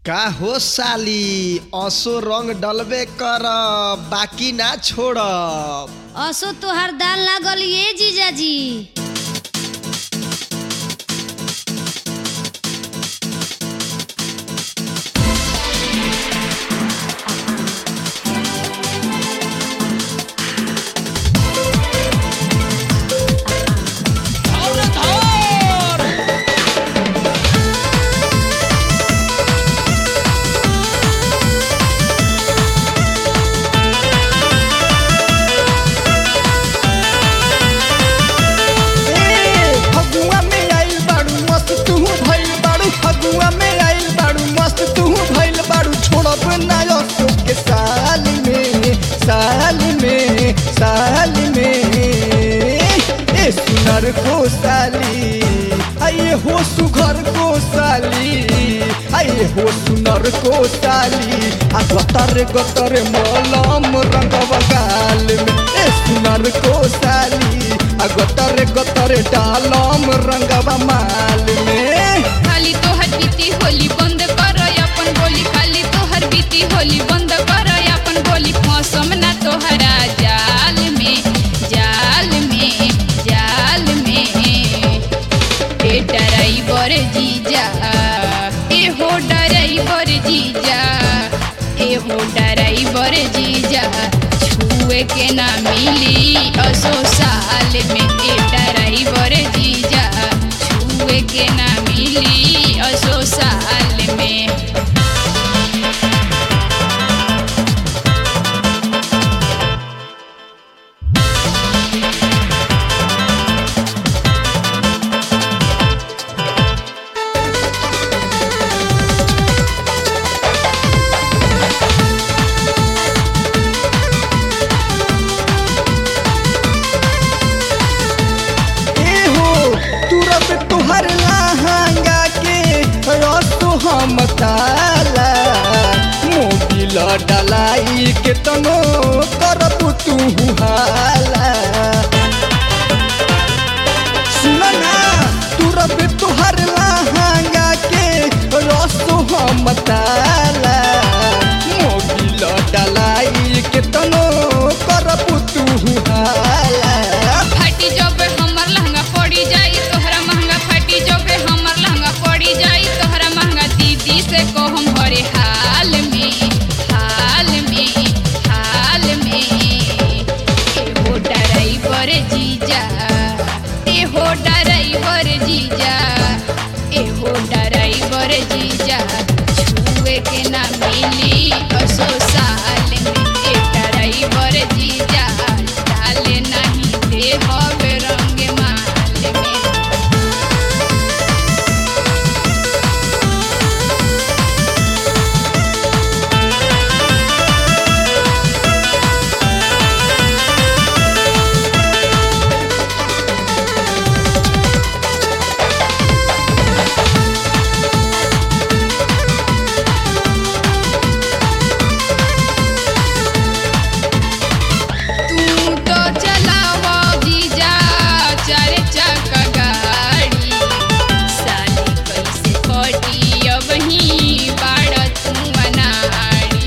का हो साली असो रंग डलबे कर बाकी ना छोड़ब। असो तोहार दाल लागल ये जीजाजी। सुनर को साली आइए हो सुघर को साली आइए हो सुनर को साली आ गतर मलम रंगवा गाल में ए सुनर को साली आ गतर डालम रंगवा माल में। खाली तोहर बीती होली बंद कर अपन बोली, खाली तोहर बीती होली बंद कर अपन बोली, मौसम ना तोहरा जाल में जाल में जाल में। ए ड्राइवर जीजा ए हो ड्राइवर जीजा ए हो ड्राइवर जीजा छुए के ना मिली असो साल में। ए ड्राइवर जीजा छुए के ना मिली असो साल में। तुहर लहंगा के रसो हम ताला मोबिल डलाई के तनो करब तू हाला। सुनना तुरब तुहर लहंगा के रसो हम ताला मोबिल डलाई के तनो करब तू हाला। फटी जब हमर लहंगा पड़ी जाई तोहरा महंगा, फटी जब हमर लहंगा पड़ी जाई तोहरा महंगा, दीदी से को हम भरे हाल में हाल में हाल में। ए हो ड्राइवर जीजा ए हो ड्राइवर जीजा ए हो ड्राइवर जीजा छुए के ना मिली असो साल में। ए ड्राइवर जीजा डाले नहीं दे हवे रंग माल में। तू तो चलावा जीजा चार चक्का गाड़ी, साली कैसे कटी अब ही बाड़ तू अनाड़ी।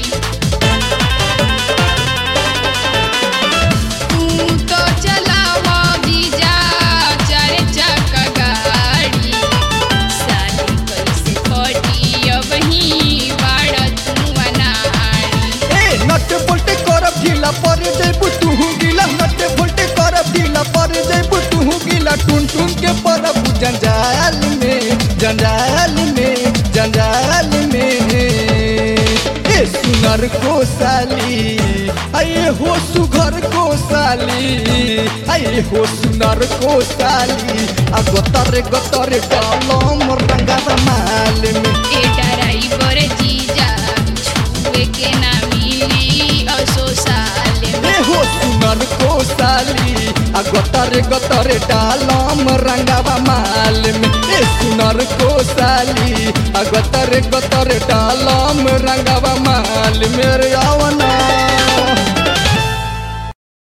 तू तो चलावा जीजा चार चक्का गाड़ी, साली कैसे कटी अब ही बाड़ तू अनाड़ी। ए नट बोल्टे करब ढीला पर जइबू तू गिला, नट बोल्टे करब ढीला पर जइबू तू गिला, टुन टुन के परब जंजाल में जंजाल में जंजाल में। ए सुनर को साली आइए हो सुघर को साली आइए हो सुनर को साली आ गतर डालम रंगवा माल में। ए ड्राइवर जीजा छुए के ना मिली असो साल में। ए हो सुनर को साली आ गतर डालम रंगवा माल में। ए सुनर को साली आ गतर डालम रंगवा माल मेरे आवना।